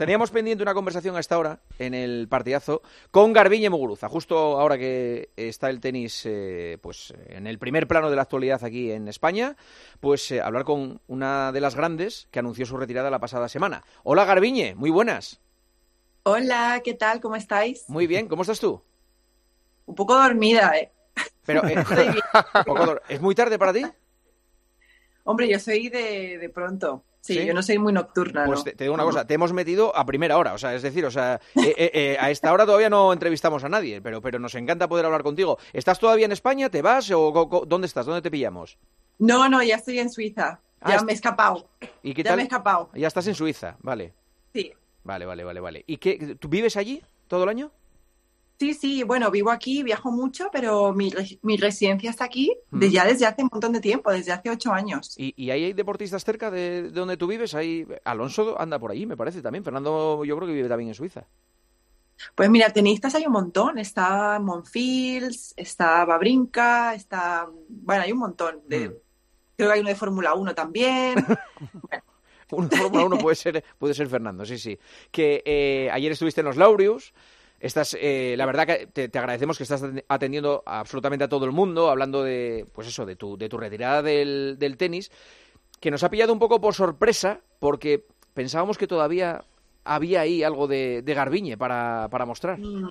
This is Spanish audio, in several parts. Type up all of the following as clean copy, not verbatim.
Teníamos pendiente una conversación a esta hora, en el partidazo, con Garbiñe Muguruza, justo ahora que está el tenis pues en el primer plano de la actualidad aquí en España, pues hablar con una de las grandes que anunció su retirada la pasada semana. Hola Garbiñe, muy buenas. Hola, ¿qué tal? ¿Cómo estáis? Muy bien, ¿cómo estás tú? Un poco dormida, ¿eh? Pero, Estoy bien. ¿es muy tarde para ti? Hombre, yo soy de pronto. Sí, yo ¿Sí? no soy muy nocturna, Pues ¿no? te digo una cosa, te hemos metido a primera hora, o sea, es decir, o sea, a esta hora todavía no entrevistamos a nadie, pero nos encanta poder hablar contigo. ¿Estás todavía en España? ¿Te vas? ¿O dónde estás? ¿Dónde te pillamos? No, no, ya estoy en Suiza. Ah, Ya me he escapado. ¿y qué Ya me he tal? escapado. Ya estás en Suiza, vale. Sí. Vale. ¿Y qué, tú vives allí todo el año? Sí, sí, bueno, vivo aquí, viajo mucho, pero mi residencia está aquí ¿Mm? ya desde hace un montón de tiempo, desde hace 8 años. ¿Y ahí hay deportistas cerca de donde tú vives? Ahí, Alonso anda por allí, me parece también. Fernando, yo creo que vive también en Suiza. Pues mira, tenistas hay un montón. Está Monfils, está Wawrinka, bueno, hay un montón. Mm. Creo que hay uno de Fórmula 1 también. Bueno, Uno de Fórmula 1 puede ser Fernando, sí, sí. Que ayer estuviste en los Laureus. Estás, la verdad que te agradecemos que estás atendiendo absolutamente a todo el mundo, hablando de, pues eso, de tu retirada del tenis, que nos ha pillado un poco por sorpresa, porque pensábamos que todavía había ahí algo de Garbiñe para mostrar. mm,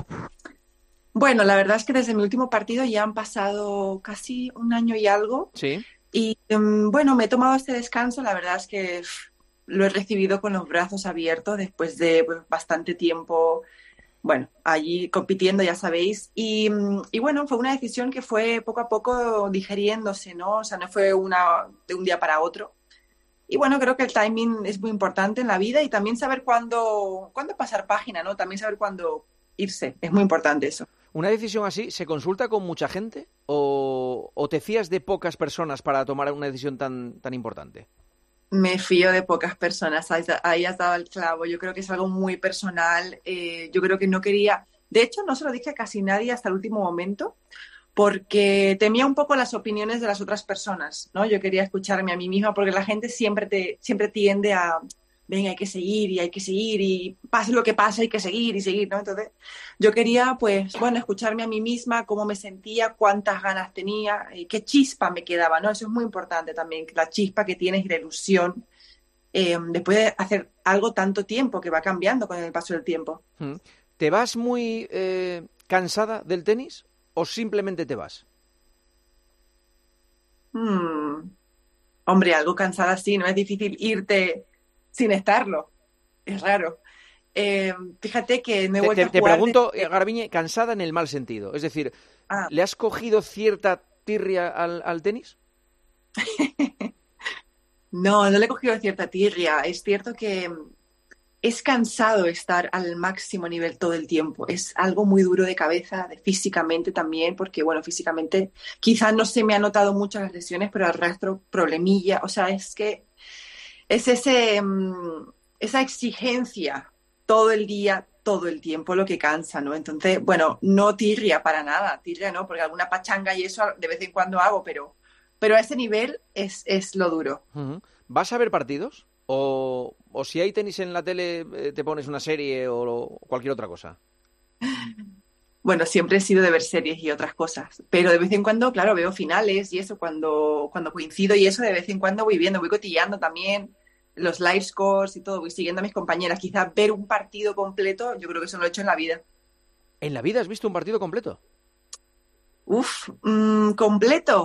Bueno, la verdad es que desde mi último partido ya han pasado casi un año y algo Sí. y bueno, me he tomado este descanso. La verdad es que lo he recibido con los brazos abiertos después de pues, bastante tiempo, bueno, allí compitiendo, ya sabéis. Y bueno, fue una decisión que fue poco a poco digeriéndose, ¿no? O sea, no fue de un día para otro. Y bueno, creo que el timing es muy importante en la vida y también saber cuándo pasar página, ¿no? También saber cuándo irse. Es muy importante eso. ¿Una decisión así se consulta con mucha gente o te fías de pocas personas para tomar una decisión tan importante? Me fío de pocas personas, ahí has dado el clavo. Yo creo que es algo muy personal. Yo creo que no quería, de hecho, no se lo dije a casi nadie hasta el último momento, porque temía un poco las opiniones de las otras personas, ¿no? Yo quería escucharme a mí misma, porque la gente siempre tiende a, venga, hay que seguir y hay que seguir y pase lo que pase, hay que seguir y seguir, ¿no? Entonces, yo quería, pues, bueno, escucharme a mí misma, cómo me sentía, cuántas ganas tenía, qué chispa me quedaba, ¿no? Eso es muy importante también, la chispa que tienes y la ilusión después de hacer algo tanto tiempo que va cambiando con el paso del tiempo. Mm. ¿Te vas muy cansada del tenis o simplemente te vas? Hmm. Hombre, algo cansada así, no es difícil irte sin estarlo. Es raro. Fíjate que no he Te, vuelto te- a te jugar pregunto, desde... Garbiñe, cansada en el mal sentido. Es decir, Ah, ¿le has cogido cierta tirria al tenis? no, no le he cogido cierta tirria. Es cierto que es cansado estar al máximo nivel todo el tiempo. Es algo muy duro de cabeza, físicamente también, porque bueno, físicamente quizás no se me han notado muchas las lesiones, pero arrastro problemilla. O sea, es que es esa exigencia todo el día, todo el tiempo lo que cansa, ¿no? Entonces, bueno, no tirria para nada, tirria no, porque alguna pachanga y eso de vez en cuando hago, pero a ese nivel es lo duro. Ujú. ¿Vas a ver partidos? ¿O si hay tenis en la tele, te pones una serie o cualquier otra cosa? Bueno, siempre he sido de ver series y otras cosas, pero de vez en cuando, claro, veo finales y eso cuando coincido y eso de vez en cuando voy viendo, voy cotillando también los live scores y todo, voy siguiendo a mis compañeras. Quizás ver un partido completo, yo creo que eso no lo he hecho en la vida. ¿En la vida has visto un partido completo? Uf, completo.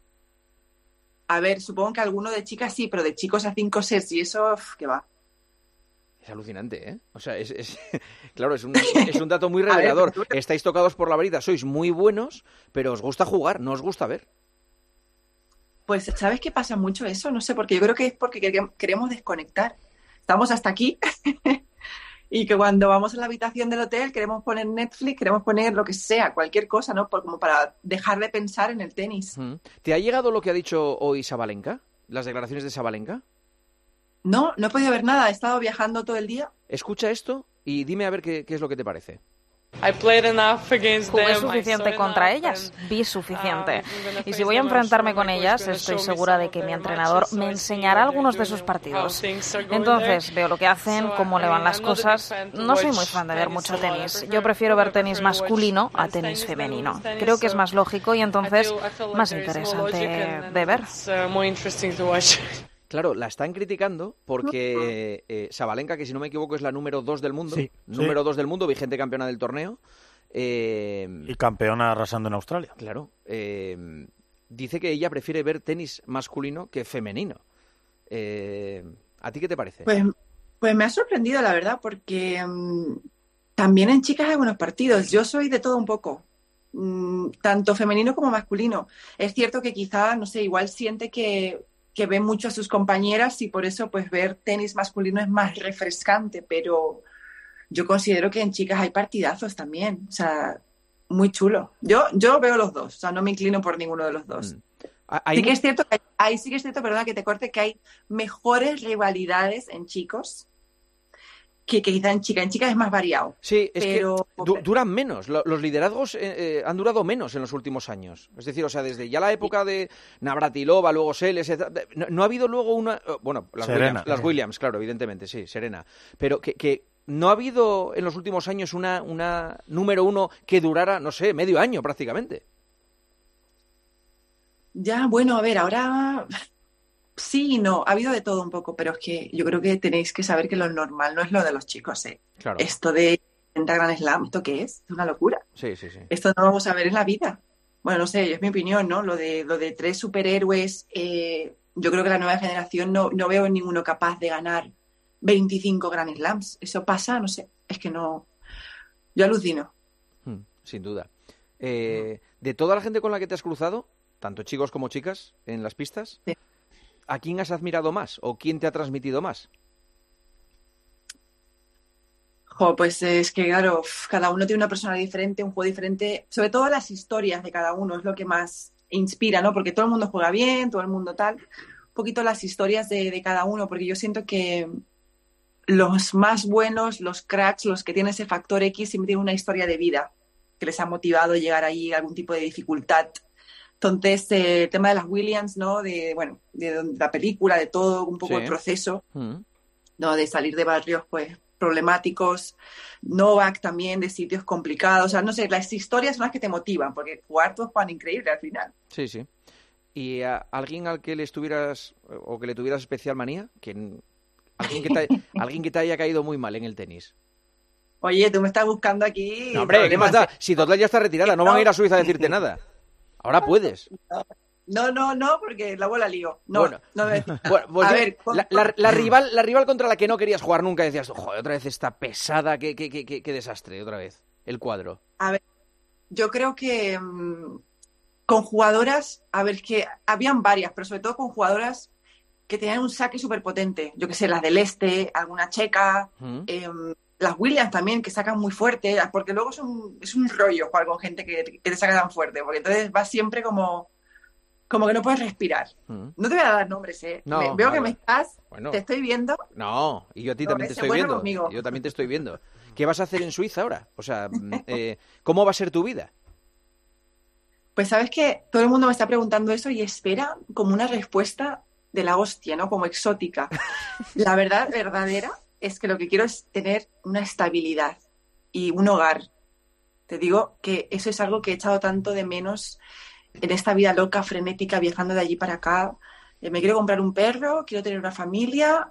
A ver, supongo que alguno de chicas sí, pero de chicos a 5 sets y eso, qué va. Es alucinante, ¿eh? O sea, claro, es un dato muy A ver, revelador. Estáis tocados por la varita, sois muy buenos, pero os gusta jugar, no os gusta ver. pues ¿sabes qué pasa mucho eso? No sé, porque yo creo que es porque queremos desconectar. Estamos hasta aquí y que cuando vamos a la habitación del hotel queremos poner Netflix, queremos poner lo que sea, cualquier cosa, ¿no? Como para dejar de pensar en el tenis. Mm. ¿Te ha llegado lo que ha dicho hoy Sabalenka? ¿Las declaraciones de Sabalenka? No, no he podido ver nada, he estado viajando todo el día. Escucha esto y dime a ver qué es lo que te parece. Jugué suficiente contra ellas, vi suficiente. Y si voy a enfrentarme con ellas, estoy segura de que mi entrenador me enseñará algunos de sus partidos. Entonces, veo lo que hacen, cómo le van las cosas. No soy muy fan de ver mucho tenis. Yo prefiero ver tenis masculino a tenis femenino. Creo que es más lógico y entonces más interesante de ver. Claro, la están criticando porque Sabalenka, que si no me equivoco es la número 2 del mundo, número 2 del mundo, vigente campeona del torneo. Y campeona arrasando en Australia. Claro. Dice que ella prefiere ver tenis masculino que femenino. ¿A ti qué te parece? Pues me ha sorprendido, la verdad, porque también en chicas hay buenos partidos. Yo soy de todo un poco, tanto femenino como masculino. Es cierto que quizá, no sé, igual siente que ve mucho a sus compañeras y por eso pues ver tenis masculino es más refrescante, pero yo considero que en chicas hay partidazos también, o sea, muy chulo. Yo veo los dos, o sea, no me inclino por ninguno de los dos. Sí que es cierto perdona que te corte, que hay mejores rivalidades en chicos que quizá en chicas. En chicas es más variado. Sí, es que duran menos. Los liderazgos han durado menos en los últimos años. Es decir, o sea, desde ya la época de Navratilova, luego Seles, no ha habido luego una... Bueno, las Williams, claro, evidentemente, sí, Serena. Pero que no ha habido en los últimos años una número 1 que durara, no sé, medio año prácticamente. Ya, bueno, a ver, ahora... Sí y no, ha habido de todo un poco, pero es que yo creo que tenéis que saber que lo normal no es lo de los chicos, ¿eh? Claro. Esto de 30 Grand Slam, ¿esto qué es? Es una locura. Sí. Esto no lo vamos a ver en la vida. Bueno, no sé, es mi opinión, ¿no? Lo de 3 superhéroes, yo creo que la nueva generación no veo ninguno capaz de ganar 25 Grand Slams. Eso pasa, no sé, es que no... Yo alucino. Sin duda. De toda la gente con la que te has cruzado, tanto chicos como chicas, en las pistas... Sí. ¿A quién has admirado más o quién te ha transmitido más? Pues es que, claro, cada uno tiene una personalidad diferente, un juego diferente. Sobre todo las historias de cada uno es lo que más inspira, ¿no? Porque todo el mundo juega bien, todo el mundo tal. Un poquito las historias de cada uno, porque yo siento que los más buenos, los cracks, los que tienen ese factor X, siempre tienen una historia de vida que les ha motivado a llegar ahí a algún tipo de dificultad. Entonces, el tema de las Williams, ¿no? De la película, de todo, un poco el proceso, ¿no? De salir de barrios, pues, problemáticos. Novak también, de sitios complicados. O sea, no sé, las historias son las que te motivan, porque jugar todos juegan increíble al final. Sí. ¿Y a alguien al que le estuvieras, o que le tuvieras especial manía? Alguien que te haya caído muy mal en el tenis. Oye, tú me estás buscando aquí... No, hombre, ¿qué más da? Si total ya está retirada, no van a ir a Suiza a decirte nada. Ahora puedes. No, porque la bola lío. Pues a ver, la rival contra la que no querías jugar nunca, decías, joder, otra vez esta pesada, qué desastre, otra vez, el cuadro. A ver, yo creo que con jugadoras, a ver, que habían varias, pero sobre todo con jugadoras que tenían un saque súper potente. Yo qué sé, las del Este, alguna checa, las Williams también, que sacan muy fuerte, porque luego es un rollo jugar con gente que te saca tan fuerte, porque entonces vas siempre como que no puedes respirar. No te voy a dar nombres, ¿eh? No, veo que me estás, bueno, te estoy viendo. No, y yo a ti también te estoy viendo. Conmigo. Yo también te estoy viendo. ¿Qué vas a hacer en Suiza ahora? O sea, ¿cómo va a ser tu vida? Pues sabes que todo el mundo me está preguntando eso y espera como una respuesta de la hostia, ¿no? Como exótica. La verdad, verdadera, es que lo que quiero es tener una estabilidad y un hogar. Te digo que eso es algo que he echado tanto de menos en esta vida loca, frenética, viajando de allí para acá. Me quiero comprar un perro, quiero tener una familia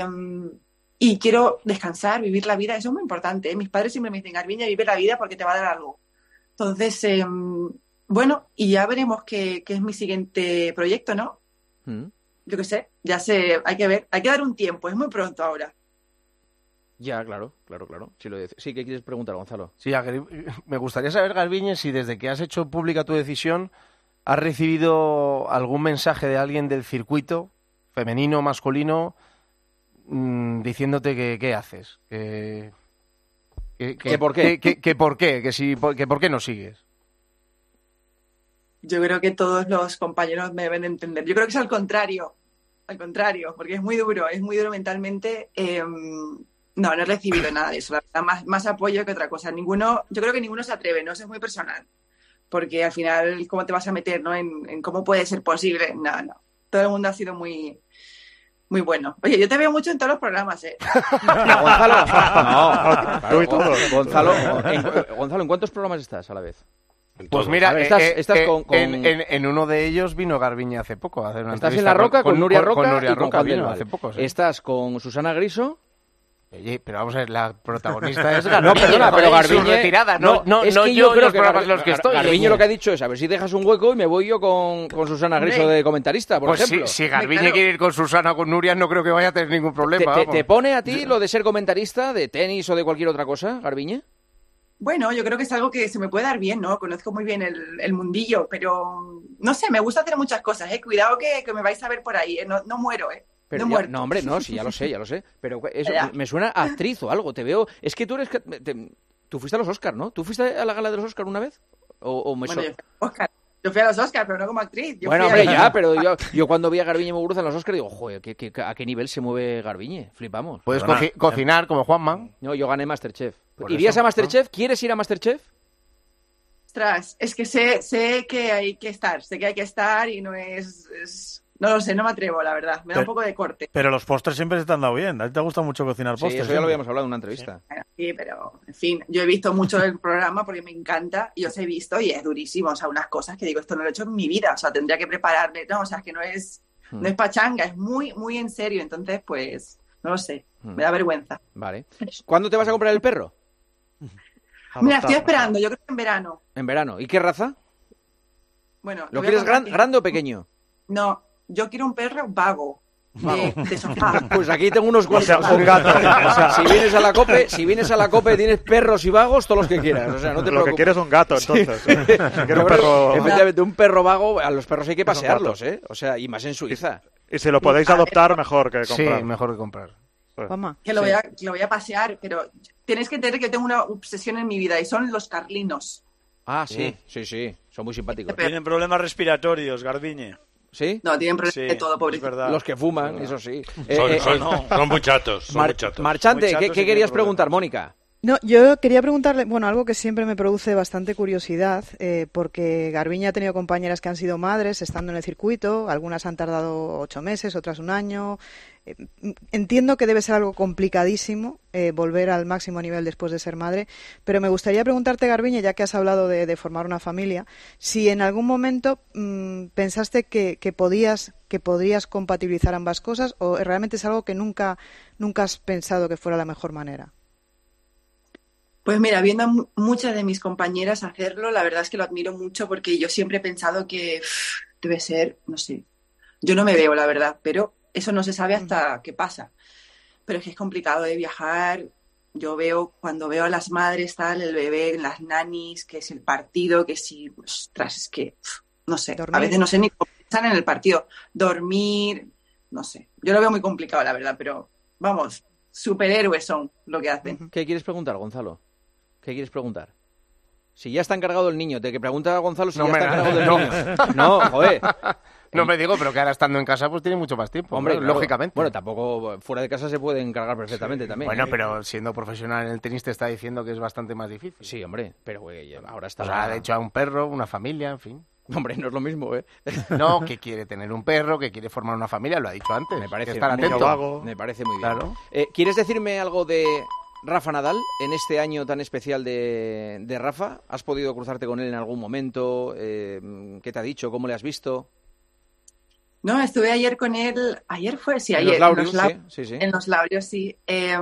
y quiero descansar, vivir la vida. Eso es muy importante, ¿eh? Mis padres siempre me dicen, Garbiñe, vive la vida porque te va a dar algo. Entonces, bueno, y ya veremos qué es mi siguiente proyecto, ¿no? Yo qué sé, ya sé, hay que ver, hay que dar un tiempo, es muy pronto ahora. Ya, claro. Sí, ¿qué quieres preguntar, Gonzalo? Sí, me gustaría saber, Garbiñe, si desde que has hecho pública tu decisión has recibido algún mensaje de alguien del circuito, femenino o masculino, diciéndote que qué haces, que por qué, que por qué, que por qué no sigues. Yo creo que todos los compañeros me deben entender. Yo creo que es al contrario, porque es muy duro mentalmente. No, no he recibido nada de eso. La verdad, más apoyo que otra cosa. Yo creo que ninguno se atreve, ¿no? Eso es muy personal. Porque al final, ¿cómo te vas a meter, ¿no? En cómo puede ser posible. No. Todo el mundo ha sido muy, muy bueno. Oye, yo te veo mucho en todos los programas, ¿eh? Gonzalo. Tú y todo. Gonzalo, ¿en cuántos programas estás a la vez? Pues mira, A ver, estás con... En uno de ellos vino Garbiñe hace poco a hacer una Estás entrevista. en La Roca con Nuria Roca, con Nuria y con Roca Juan vino del Val. hace poco. Sí. Estás con Susana Griso. Oye, pero vamos a ver, la protagonista es No, Garbiñe. perdona, pero joder, su Garbiñe... retirada, es que yo yo creo los que programas en los que estoy. Garbiñe lo que ha dicho es, a ver si dejas un hueco y me voy yo con Susana Griso de comentarista, por pues ejemplo. si Garbiñe quiere ir con Susana o con Nuria, no creo que vaya a tener ningún problema. ¿Te pone a ti lo de ser comentarista de tenis o de cualquier otra cosa, Garbiñe? Bueno, yo creo que es algo que se me puede dar bien, ¿no? Conozco muy bien el mundillo, pero no sé, me gusta hacer muchas cosas, ¿eh? Cuidado que me vais a ver por ahí, ¿eh? No muero, ¿eh? Pero no, no, hombre, no, sí, ya lo sé. Pero eso me suena a actriz o algo. Te veo... Es que tú eres... Tú fuiste a los Oscars, ¿no? ¿Tú fuiste a la gala de los Oscars una vez? Yo fui a los Oscars, pero no como actriz. Bueno, hombre, ya, pero yo cuando vi a Garbiñe Muguruza en los Oscars digo, joder, ¿a qué nivel se mueve Garbiñe? Flipamos. Puedes cocinar como Juanma. No, yo gané Masterchef. Por ¿Irías eso, a Masterchef? ¿Quieres ir a Masterchef? Ostras, es que sé que hay que estar y no es... No lo sé, no me atrevo, la verdad. Me da un poco de corte. Pero los postres siempre se te han dado bien. ¿A ti te gusta mucho cocinar postres? Sí, eso ya lo habíamos hablado en una entrevista. Sí, pero, en fin, yo he visto mucho el programa porque me encanta y os he visto y es durísimo. O sea, unas cosas que digo, esto no lo he hecho en mi vida. O sea, tendría que prepararme. No, o sea, es que no es pachanga, es muy, muy en serio. Entonces, pues, no lo sé. Me da vergüenza. Vale. ¿Cuándo te vas a comprar el perro? Mira, estoy esperando. Yo creo que en verano. ¿En verano? ¿Y qué raza? Bueno, ¿Lo quieres grande o pequeño? No, yo quiero un perro vago. De sofá. Pues aquí tengo unos cuantos. O sea, un gato. O sea, si vienes a la COPE tienes perros y vagos, todos los que quieras. O sea, no te lo que quieres es un gato, entonces. Quiero un perro... Efectivamente, un perro vago, a los perros hay que pasearlos, ¿eh? O sea, y más en Suiza. Y si lo podéis adoptar, mejor que comprar. Sí, mejor que comprar. Que lo voy a pasear, pero tienes que entender que tengo una obsesión en mi vida y son los carlinos. Ah, sí. Son muy simpáticos. Tienen problemas respiratorios, Garbiñe. ¿Sí? No, tienen problemas de todo, pobrecito. Los que fuman, eso sí. Son muy chatos. Marchante, ¿qué querías preguntar, Mónica? No, yo quería preguntarle, bueno, algo que siempre me produce bastante curiosidad, porque Garbiñe ha tenido compañeras que han sido madres estando en el circuito, algunas han tardado 8 meses, otras un año. Entiendo que debe ser algo complicadísimo volver al máximo nivel después de ser madre, pero me gustaría preguntarte, Garbiñe, ya que has hablado de formar una familia, si en algún momento pensaste que podrías compatibilizar ambas cosas o realmente es algo que nunca has pensado que fuera la mejor manera. Pues mira, viendo a muchas de mis compañeras hacerlo, la verdad es que lo admiro mucho porque yo siempre he pensado que debe ser, no sé, yo no me veo, la verdad, pero eso no se sabe hasta qué pasa. Pero es que es complicado de viajar. Yo cuando veo a las madres, tal, el bebé, las nanis, que es el partido, que si, ostras, es que, no sé, dormir. A veces no sé ni cómo están en el partido. Dormir, no sé. Yo lo veo muy complicado, la verdad, pero vamos, superhéroes son lo que hacen. ¿Qué quieres preguntar, Gonzalo? ¿Qué quieres preguntar? Si ya está encargado el niño, te que pregunta a Gonzalo si ya está encargado del niño. No, joder. No me digo, pero que ahora estando en casa pues tiene mucho más tiempo. Hombre, claro. Lógicamente. Bueno, tampoco fuera de casa se puede encargar perfectamente también. Bueno, pero siendo profesional en el tenis te está diciendo que es bastante más difícil. Sí, hombre, pero ahora está... O sea, de hecho a un perro, una familia, en fin. Hombre, no es lo mismo, ¿eh? No, que quiere tener un perro, que quiere formar una familia, lo ha dicho antes. Me parece estar atento. Me parece muy bien. Claro. ¿Quieres decirme algo de Rafa Nadal en este año tan especial de Rafa? ¿Has podido cruzarte con él en algún momento? ¿Qué te ha dicho? ¿Cómo le has visto? No, estuve ayer con él. ¿Ayer fue? Sí, ayer. En los Laureus, sí. En los Laureus, sí.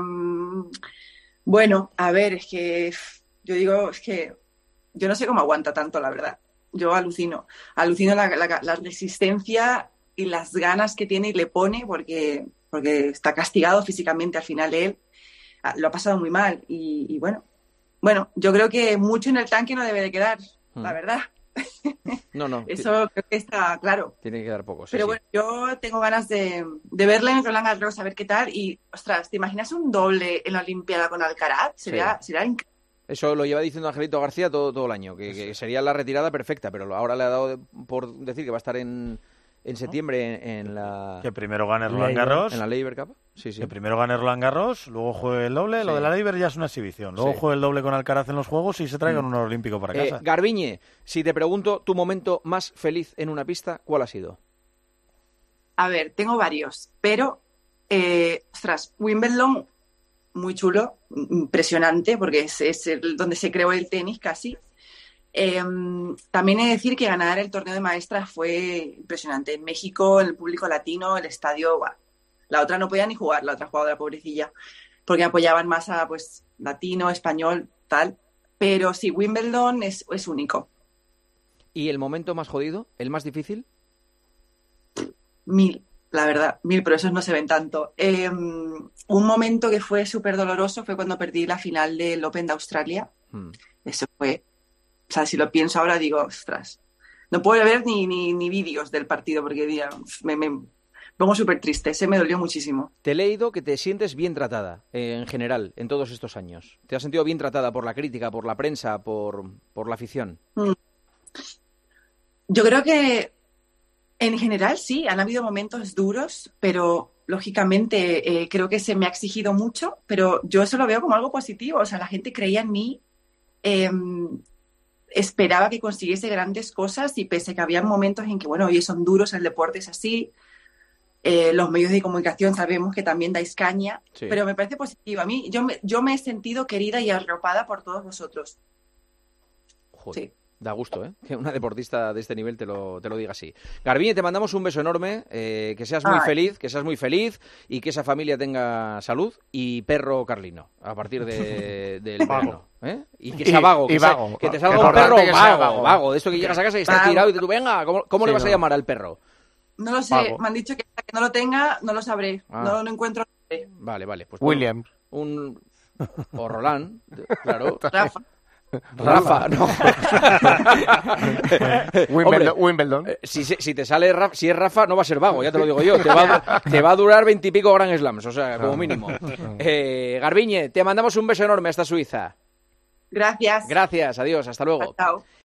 Bueno, a ver, es que yo no sé cómo aguanta tanto, la verdad. Yo alucino la resistencia y las ganas que tiene y le pone porque está castigado físicamente al final él. Lo ha pasado muy mal y bueno, yo creo que mucho en el tanque no debe de quedar, la verdad. No. Eso creo que está claro. Tiene que quedar poco, sí. Pero bueno, yo tengo ganas de verle en Roland Garros, a ver qué tal. Y, ostras, ¿te imaginas un doble en la Olimpiada con Alcaraz? Sería increíble. Eso lo lleva diciendo Angelito García todo el año, que sería la retirada perfecta, pero ahora le ha dado por decir que va a estar en septiembre en la... Que primero gane Roland Garros. ¿En la Laver Cup? Sí, sí. Que primero gane Roland Garros, luego juegue el doble. Sí. Lo de la Leiber ya es una exhibición. Luego juegue el doble con Alcaraz en los Juegos y se traigan un oro olímpico para casa. Garbiñe, si te pregunto tu momento más feliz en una pista, ¿cuál ha sido? A ver, tengo varios, pero, Wimbledon, muy chulo, impresionante, porque es donde se creó el tenis casi. También he de decir que ganar el torneo de maestras fue impresionante. En México, en el público latino, el estadio, ¡buah! La otra no podía ni jugar, la otra jugadora pobrecilla, porque apoyaban más a pues latino, español, tal. Pero sí, Wimbledon es único. ¿Y el momento más jodido, el más difícil? 1000, la verdad, 1000, pero esos no se ven tanto. Un momento que fue súper doloroso fue cuando perdí la final del Open de Australia. Eso fue, o sea, si lo pienso ahora digo, ostras, no puedo ver ni vídeos del partido porque me pongo súper triste, me dolió muchísimo. Te he leído que te sientes bien tratada, en general, en todos estos años. ¿Te has sentido bien tratada por la crítica, por la prensa, por la afición? Yo creo que en general sí, han habido momentos duros, pero lógicamente creo que se me ha exigido mucho, pero yo eso lo veo como algo positivo. O sea, la gente creía en mí, esperaba que consiguiese grandes cosas y pese a que había momentos en que, bueno, oye, son duros, el deporte es así, los medios de comunicación sabemos que también dais caña, sí. Pero me parece positivo. A mí, yo me he sentido querida y arropada por todos vosotros. Joder. Sí. Da gusto, ¿eh? Que una deportista de este nivel te lo diga así. Garbiñe, te mandamos un beso enorme, que seas muy feliz y que esa familia tenga salud y perro carlino a partir del verano. Y que sea vago, que te salga un perro vago, de esto que llegas a casa y está tirado y tú, venga, ¿cómo le vas a llamar al perro? No lo sé, vago. Me han dicho que hasta que no lo tenga, no lo sabré, no lo encuentro. Vale, pues William. O Roland, claro. Rafa, no. Wimbledon. Si te sale si es Rafa, no va a ser vago, ya te lo digo yo. Te va a durar 20 y pico Grand Slams, o sea, como mínimo. Garbiñe, te mandamos un beso enorme hasta Suiza. Gracias. Gracias, adiós, hasta luego. Chao.